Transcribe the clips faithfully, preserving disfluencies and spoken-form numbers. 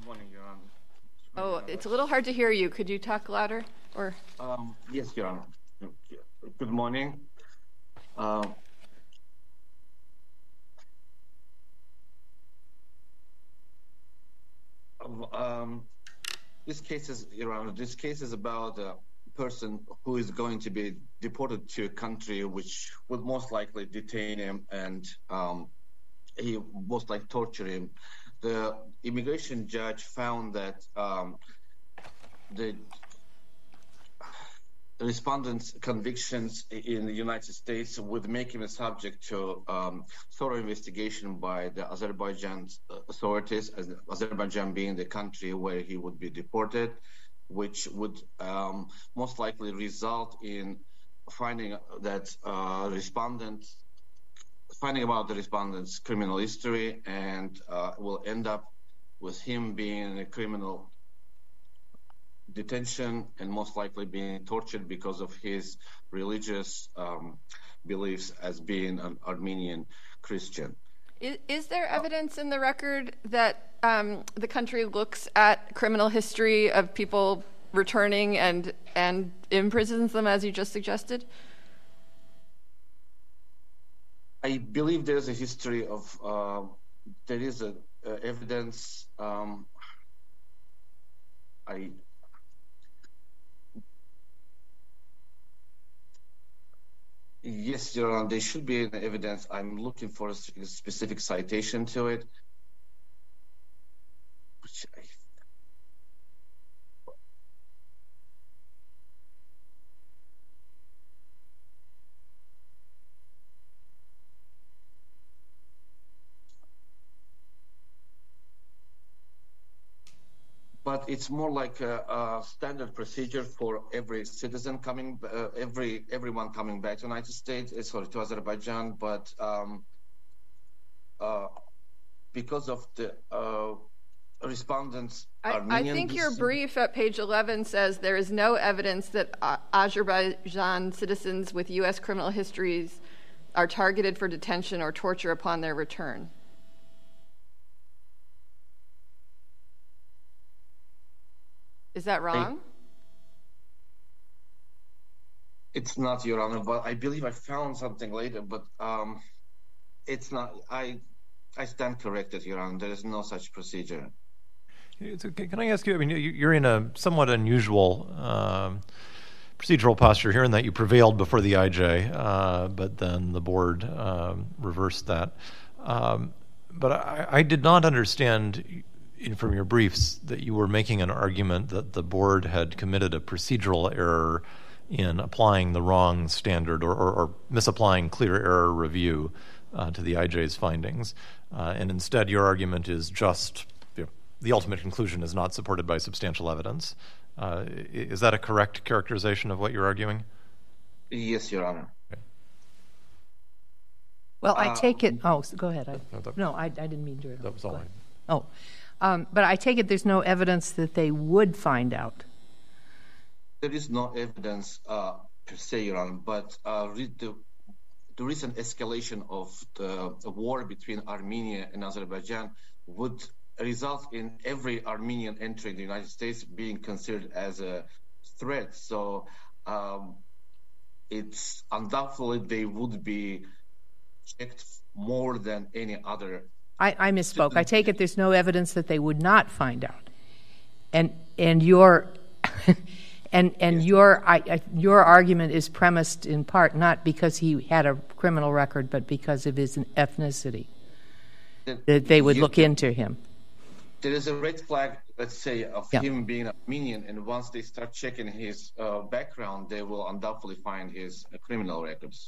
morning, Your Honor. Oh, it's a little hard to hear you. Could you talk louder? Or Um, yes, Your Honor. Good morning. Um, um, this case is, Your Honor, this case is about a person who is going to be deported to a country which would most likely detain him and um, he most likely torture him. The immigration judge found that um, the The respondent's convictions in the United States would make him a subject to um, thorough investigation by the Azerbaijan authorities, as Azerbaijan being the country where he would be deported, which would um, most likely result in finding that uh, respondent, finding about the respondent's criminal history, and uh, will end up with him being a criminal detention and most likely being tortured because of his religious um, beliefs as being an Armenian Christian. is, is there evidence in the record that um, the country looks at criminal history of people returning and and imprisons them, as you just suggested? I believe there's a history of, uh, there is a, uh, evidence, um, I Yes, Your Honor, there should be an evidence. I'm looking for a specific citation to it. Which I... But it's more like a, a standard procedure for every citizen coming, uh, every everyone coming back to the United States, uh, sorry, to Azerbaijan. But um, uh, because of the uh, respondents' I, Armenian I think your descent- brief at page eleven says there is no evidence that uh, Azerbaijan citizens with U S criminal histories are targeted for detention or torture upon their return. Is that wrong? It's not, Your Honor, but I believe I found something later, but um, it's not. I I stand corrected, Your Honor. There is no such procedure. Can I ask you, I mean, you're in a somewhat unusual um, procedural posture here in that you prevailed before the I J, uh, but then the board um, reversed that. Um, but I, I did not understand from your briefs that you were making an argument that the board had committed a procedural error in applying the wrong standard or, or, or misapplying clear error review uh, to the I J's findings. Uh, and instead, your argument is just you know, the ultimate conclusion is not supported by substantial evidence. Uh, is that a correct characterization of what you're arguing? Yes, Your Honor. Okay. Well, I Uh, take it. Oh, so go ahead. I, No, that- no, I, I didn't mean to. That was Go all. ahead. I- Oh, um, but I take it there's no evidence that they would find out. There is no evidence uh, per se, Your Honor, but uh, re- the, the recent escalation of the, the war between Armenia and Azerbaijan would result in every Armenian entering the United States being considered as a threat. So um, it's undoubtedly they would be checked more than any other. I, I misspoke. I take it there's no evidence that they would not find out. And and your and and Yes. your I, I, your argument is premised in part not because he had a criminal record, but because of his ethnicity. That they would You- look into him. There is a red flag, let's say, of Yeah. him being Armenian, and once they start checking his uh, background, they will undoubtedly find his uh, criminal records.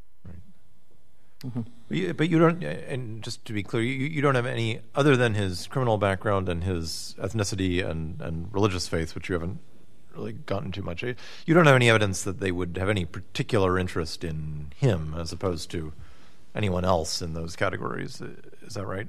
But you, but you don't, and just to be clear, you, you don't have any, other than his criminal background and his ethnicity and, and religious faith, which you haven't really gotten too much, you don't have any evidence that they would have any particular interest in him as opposed to anyone else in those categories. Is that right?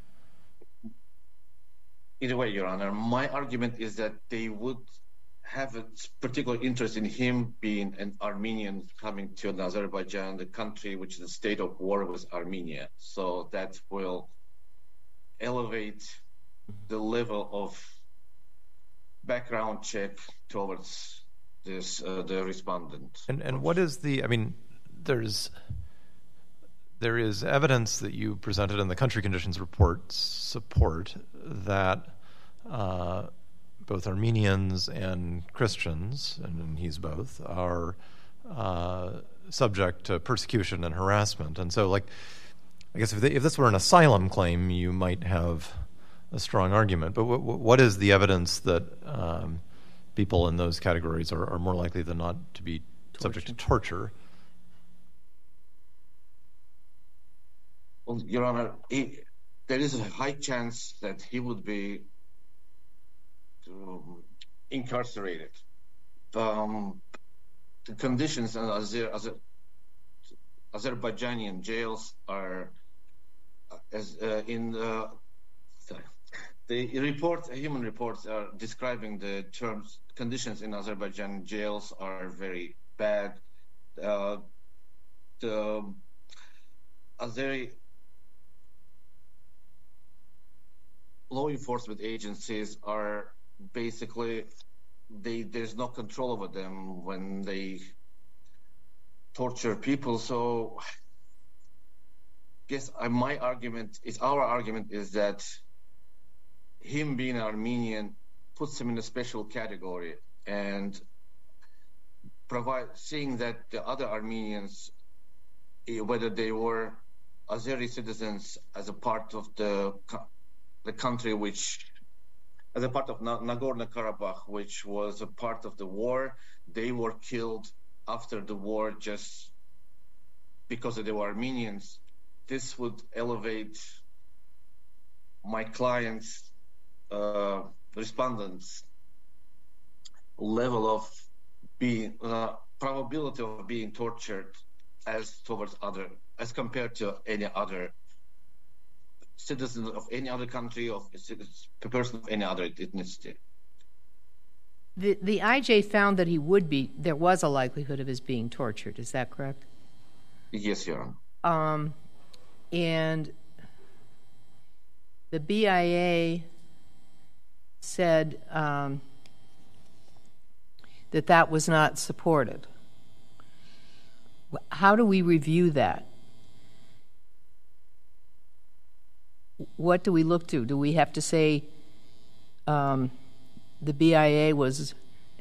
Either way, Your Honor, my argument is that they would have a particular interest in him being an Armenian coming to Azerbaijan, the country which is a state of war with Armenia. So that will elevate the level of background check towards this uh, the respondent. And and what is the? I mean, there's there is evidence that you presented in the country conditions report support that uh, both Armenians and Christians, and he's both, are uh, subject to persecution and harassment. And so, like, I guess if, they, if this were an asylum claim, you might have a strong argument. But w- w- what is the evidence that um, people in those categories are, are more likely than not to be torture. subject to torture? Well, Your Honor, he, there is a high chance that he would be um, incarcerated. Um, the conditions in Azer, Azer, Azerbaijani jails are, uh, as uh, in the, sorry, the report, human reports are describing the terms, conditions in Azerbaijan jails are very bad. Uh, the Azeri law enforcement agencies are basically, they there's no control over them when they torture people. So I guess I, my argument is, our argument is that him being Armenian puts him in a special category, and provide seeing that the other Armenians, whether they were Azeri citizens as a part of the the country which, as a part of Nagorno-Karabakh, which was a part of the war, they were killed after the war just because they were Armenians. This would elevate my client's uh, respondents' level of being, uh, probability of being tortured as towards other, as compared to any other citizens of any other country, of a person of any other ethnicity. The the I J found that he would be, there was a likelihood of his being tortured. Is that correct? Yes, Your Honor. Um, and the B I A said um, that that was not supported. How do we review that? What do we look to? Do we have to say um, the B I A was,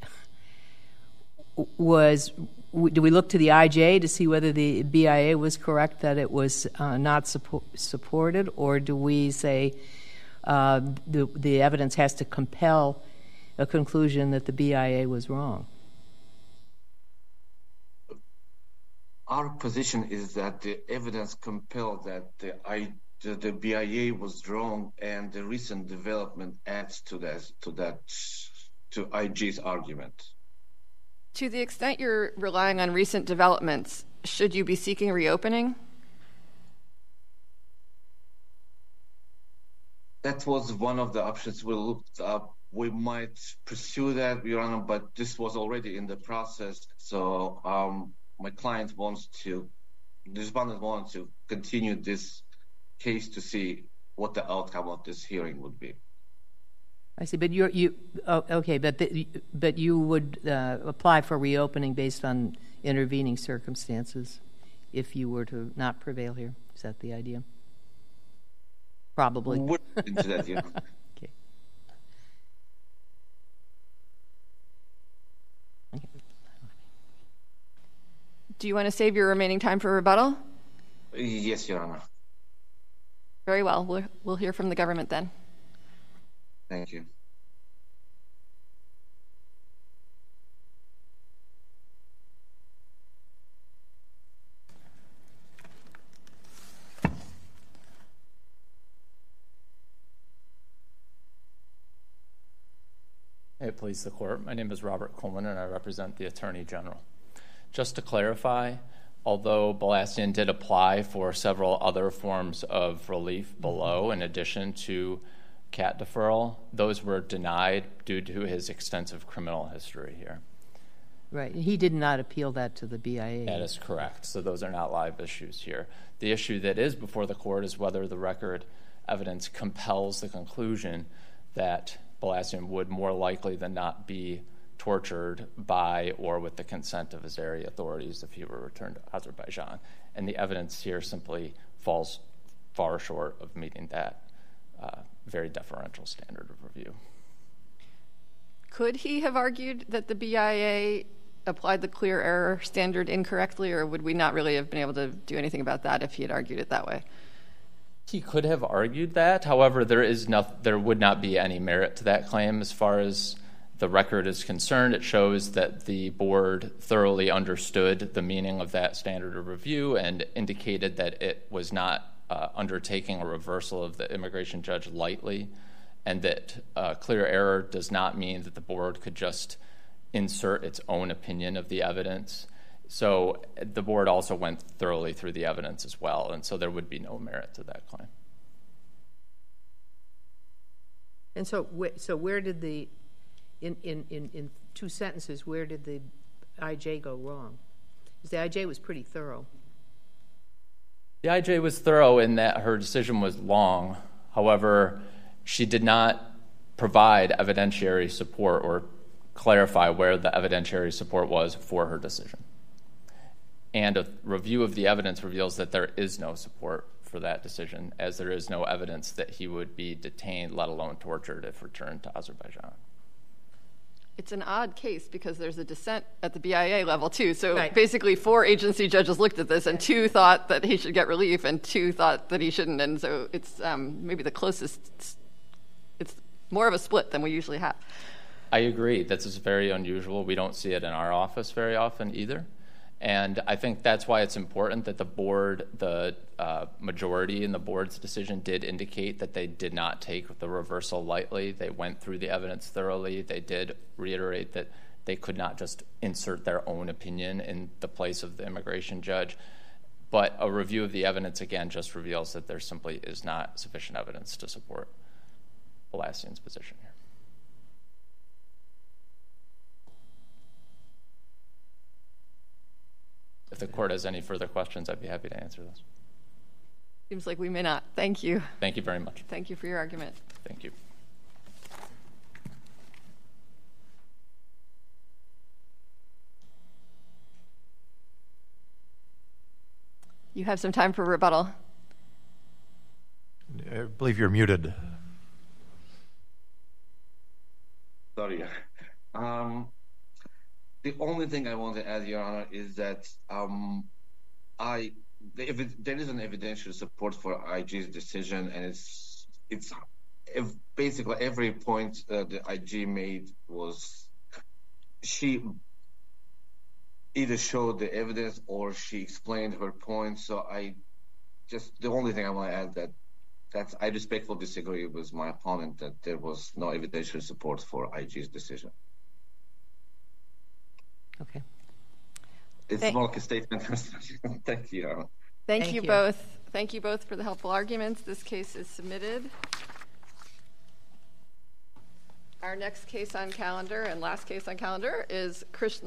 was, do we look to the I J to see whether the B I A was correct that it was uh, not support, supported, or do we say uh, the, the evidence has to compel a conclusion that the B I A was wrong? Our position is that the evidence compelled that the I The, the B I A was wrong, and the recent development adds to that, to that, to I G's argument. To the extent you're relying on recent developments, should you be seeking reopening? That was one of the options we looked up. We might pursue that, Your Honor, but this was already in the process. So um, my client wants to, the respondent wants to continue this case to see what the outcome of this hearing would be. I see, but you're, you oh, okay, but the, but you would uh, apply for reopening based on intervening circumstances if you were to not prevail here. Is that the idea? Probably. We're into that, yeah. Okay. Do you want to save your remaining time for rebuttal? Yes, Your Honor. Very well. We'll, we'll hear from the government then. Thank you. Hey, please, the court. My name is Robert Coleman, and I represent the Attorney General. Just to clarify, although Balassian did apply for several other forms of relief below, in addition to cat deferral, those were denied due to his extensive criminal history here. Right. He did not appeal that to the B I A. That is correct. So those are not live issues here. The issue that is before the court is whether the record evidence compels the conclusion that Balassian would more likely than not be tortured by or with the consent of Azeri authorities if he were returned to Azerbaijan. And the evidence here simply falls far short of meeting that uh, very deferential standard of review. Could he have argued that the B I A applied the clear error standard incorrectly, or would we not really have been able to do anything about that if he had argued it that way? He could have argued that. However, there is no, there would not be any merit to that claim as far as the record is concerned. It shows that the board thoroughly understood the meaning of that standard of review and indicated that it was not uh, undertaking a reversal of the immigration judge lightly, and that uh, clear error does not mean that the board could just insert its own opinion of the evidence. So the board also went thoroughly through the evidence as well, and so there would be no merit to that claim. And so, so where did the, in, in, in, in two sentences, where did the I J go wrong? Because the I J was pretty thorough. The I J was thorough in that her decision was long. However, she did not provide evidentiary support or clarify where the evidentiary support was for her decision. And a review of the evidence reveals that there is no support for that decision, as there is no evidence that he would be detained, let alone tortured, if returned to Azerbaijan. It's an odd case because there's a dissent at the B I A level, too. So right. basically four agency judges looked at this, and two thought that he should get relief, and two thought that he shouldn't. And so it's um, maybe the closest, it's more of a split than we usually have. I agree. This is very unusual. We don't see it in our office very often either. And I think that's why it's important that the board, the uh, majority in the board's decision did indicate that they did not take the reversal lightly. They went through the evidence thoroughly. They did reiterate that they could not just insert their own opinion in the place of the immigration judge. But a review of the evidence, again, just reveals that there simply is not sufficient evidence to support Balassian's position here. If the court has any further questions, I'd be happy to answer those. Seems like we may not. Thank you. Thank you very much. Thank you for your argument. Thank you. You have some time for rebuttal. I believe you're muted. Sorry. Um, the only thing I want to add, Your Honor, is that um, I the, if it, there is an evidential support for I G's decision, and it's it's if basically every point uh, the I G made was she either showed the evidence or she explained her point. So I just the only thing I want to add that that's I respectfully disagree with my opponent that there was no evidential support for I G's decision. Okay. It's Thank- more like a statement. Thank you, Your Honor. Thank, Thank you you. both. Thank you both for the helpful arguments. This case is submitted. Our next case on calendar and last case on calendar is Krishna.